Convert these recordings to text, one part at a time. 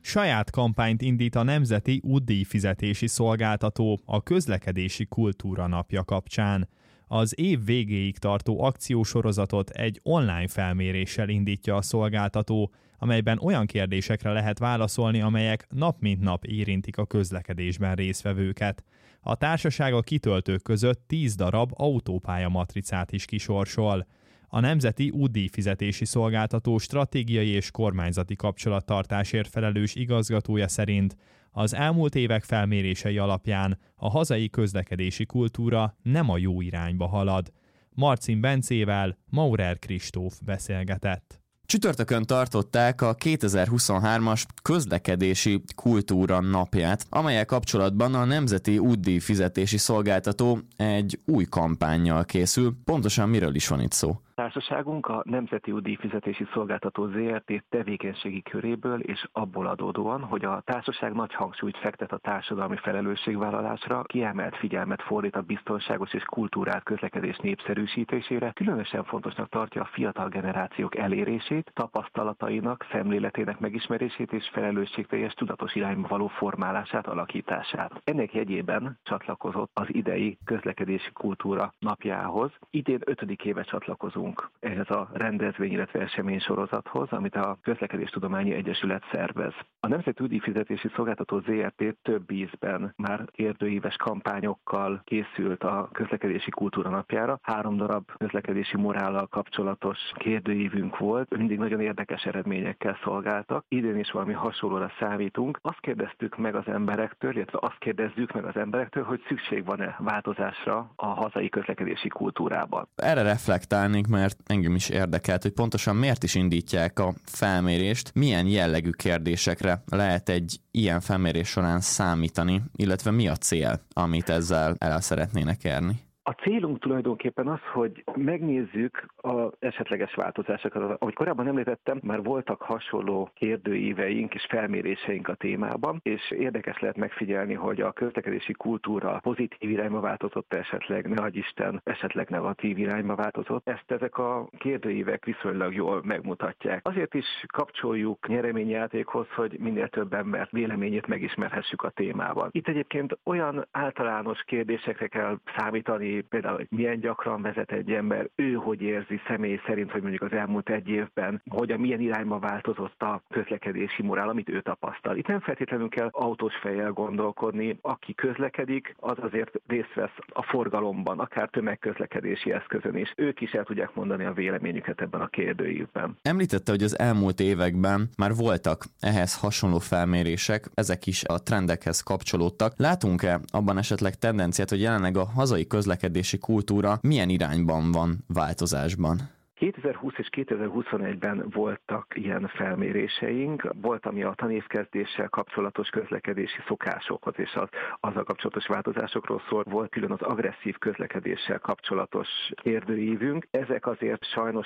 Saját kampányt indít a Nemzeti Útdíjfizetési Szolgáltató a Közlekedési Kultúra Napja kapcsán. Az év végéig tartó akciósorozatot egy online felméréssel indítja a szolgáltató, amelyben olyan kérdésekre lehet válaszolni, amelyek nap mint nap érintik a közlekedésben résztvevőket. A társaság a kitöltők között 10 darab autópálya matricát is kisorsol. A Nemzeti Útdíjfizetési Szolgáltató stratégiai és kormányzati kapcsolattartásért felelős igazgatója szerint az elmúlt évek felmérései alapján a hazai közlekedési kultúra nem a jó irányba halad. Marcin Bencével Maurer Kristóf beszélgetett. Csütörtökön tartották a 2023-as közlekedési kultúra napját, amellyel kapcsolatban a Nemzeti Útdíjfizetési Szolgáltató egy új kampánnyal készül. Pontosan miről is van itt szó? Társaságunk a Nemzeti Útdíjfizetési Szolgáltató ZRT tevékenységi köréből és abból adódóan, hogy a társaság nagy hangsúlyt fektet a társadalmi felelősségvállalásra, kiemelt figyelmet fordít a biztonságos és kultúrált közlekedés népszerűsítésére, különösen fontosnak tartja a fiatal generációk elérését, tapasztalatainak, szemléletének megismerését és felelősségteljes tudatos irányba való formálását, alakítását. Ennek jegyében csatlakozott az idei közlekedési kultúra napjához. Idén 5. éve csatlakozunk ehhez a rendezvény, illetve esemény sorozathoz, amit a Közlekedéstudományi Egyesület szervez. A Nemzeti Útdíjfizetési Szolgáltató ZRT több ízben már kérdőíves kampányokkal készült a közlekedési kultúra napjára. 3 darab közlekedési morállal kapcsolatos kérdőívünk volt, mindig nagyon érdekes eredményekkel szolgáltak. Idén is valami hasonlóra számítunk. Azt kérdeztük meg az emberektől, illetve azt kérdezzük meg az emberektől, hogy szükség van-e változásra a hazai közlekedési kultúrában. Erre reflektálnék, mert engem is érdekelt, hogy pontosan miért is indítják a felmérést, milyen jellegű kérdésekre lehet egy ilyen felmérés során számítani, illetve mi a cél, amit ezzel el szeretnének érni. A célunk tulajdonképpen az, hogy megnézzük az esetleges változásokat. Ahogy korábban említettem, már voltak hasonló kérdőíveink és felméréseink a témában, és érdekes lehet megfigyelni, hogy a közlekedési kultúra pozitív irányba változott esetleg, ne adj Isten, esetleg negatív irányba változott. Ezt ezek a kérdőívek viszonylag jól megmutatják. Azért is kapcsoljuk nyereményjátékhoz, hogy minél több ember véleményét megismerhessük a témában. Itt egyébként olyan általános kérdésekre kell számítani, például, hogy milyen gyakran vezet egy ember, ő hogy érzi személy szerint, hogy mondjuk az elmúlt egy évben, milyen irányba változott a közlekedési morál, amit ő tapasztal. Itt nem feltétlenül kell autós fejjel gondolkodni, aki közlekedik, az azért részt vesz a forgalomban, akár tömegközlekedési eszközön is. Ők is el tudják mondani a véleményüket ebben a kérdőívben. Említette, hogy az elmúlt években már voltak ehhez hasonló felmérések, ezek is a trendekhez kapcsolódtak. Látunk-e abban esetleg tendenciát, hogy jelenleg a hazai közlekedési kultúra milyen irányban van változásban? 2020 és 2021-ben voltak ilyen felméréseink, volt, ami a tanévkezdéssel kapcsolatos közlekedési szokásokhoz és azzal kapcsolatos változásokról szól, volt külön az agresszív közlekedéssel kapcsolatos kérdőívünk. Ezek azért sajnos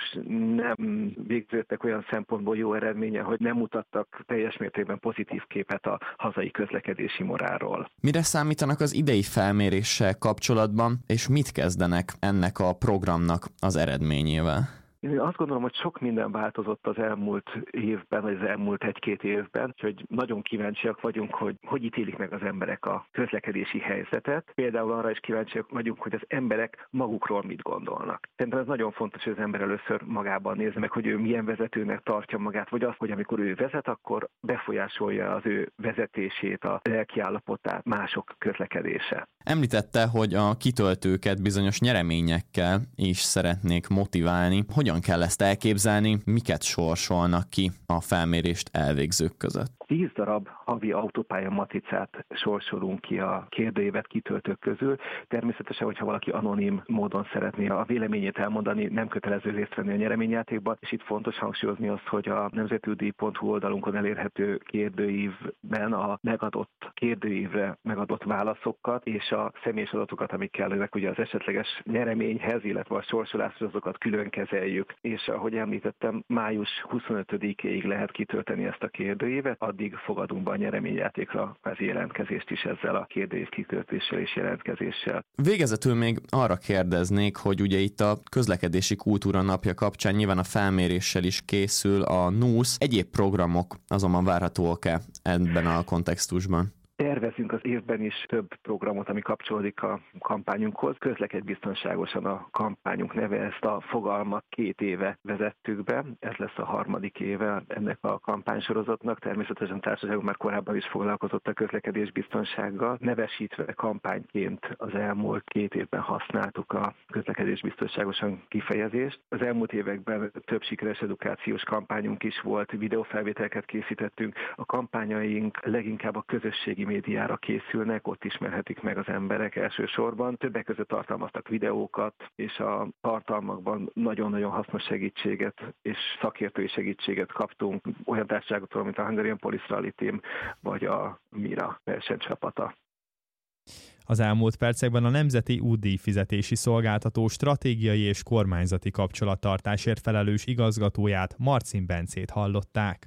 nem végződtek olyan szempontból jó eredménye, hogy nem mutattak teljes mértékben pozitív képet a hazai közlekedési morálról. Mire számítanak az idei felméréssel kapcsolatban, és mit kezdenek ennek a programnak az eredményével? Én azt gondolom, hogy sok minden változott az elmúlt évben, vagy az elmúlt 1-2 évben, úgyhogy nagyon kíváncsiak vagyunk, hogy ítélik meg az emberek a közlekedési helyzetet. Például arra is kíváncsiak vagyunk, hogy az emberek magukról mit gondolnak. Szerintem ez nagyon fontos, hogy az ember először magában nézze meg, hogy ő milyen vezetőnek tartja magát, vagy azt, hogy amikor ő vezet, akkor befolyásolja az ő vezetését, a lelkiállapotát mások közlekedése. Említette, hogy a kitöltőket bizonyos nyereményekkel is szeretnék motiválni. Hogyan kell ezt elképzelni, miket sorsolnak ki a felmérést elvégzők között? 10 darab havi autópálya matricát sorsolunk ki a kérdőívet kitöltők közül. Természetesen, hogyha valaki anonim módon szeretné a véleményét elmondani, nem kötelező részt venni a nyereményjátékban, és itt fontos hangsúlyozni azt, hogy a nemzetútdíj.hu oldalunkon elérhető kérdőívben a megadott kérdőívre megadott válaszokat és a személyes adatokat, amik kellenek ugye az esetleges nyereményhez, illetve a sorsoláshoz, azokat külön kezeljük. És ahogy említettem, május 25-ig lehet kitölteni ezt a kérdőívet, addig pedig fogadunk be a nyereményjátékra az jelentkezést is ezzel a kérdőív kitöltéssel és jelentkezéssel. Végezetül még arra kérdeznék, hogy ugye itt a közlekedési kultúra napja kapcsán nyilván a felméréssel is készül a NUSZ, egyéb programok azonban várhatóak-e ebben a kontextusban? Tervezünk az évben is több programot, ami kapcsolódik a kampányunkhoz. Közlekedj biztonságosan a kampányunk neve, ezt a fogalmat 2 éve vezettük be. Ez lesz a 3. éve ennek a kampánysorozatnak. Természetesen társaságunk már korábban is foglalkozott a közlekedés biztonsággal. Nevesítve kampányként az elmúlt 2 évben használtuk a közlekedés biztonságosan kifejezést. Az elmúlt években több sikeres edukációs kampányunk is volt, videófelvételeket készítettünk. A kampányaink leginkább a közösségi médiára készülnek, ott ismerhetik meg az emberek elsősorban. Többek között tartalmaztak videókat, és a tartalmakban nagyon-nagyon hasznos segítséget és szakértői segítséget kaptunk olyan társaságoktól, mint a Hungarian Police Rally Team, vagy a Mira versenycsapata. Az elmúlt percekben a Nemzeti Útdíjfizetési Szolgáltató stratégiai és kormányzati kapcsolattartásért felelős igazgatóját, Marcin Bencét hallották.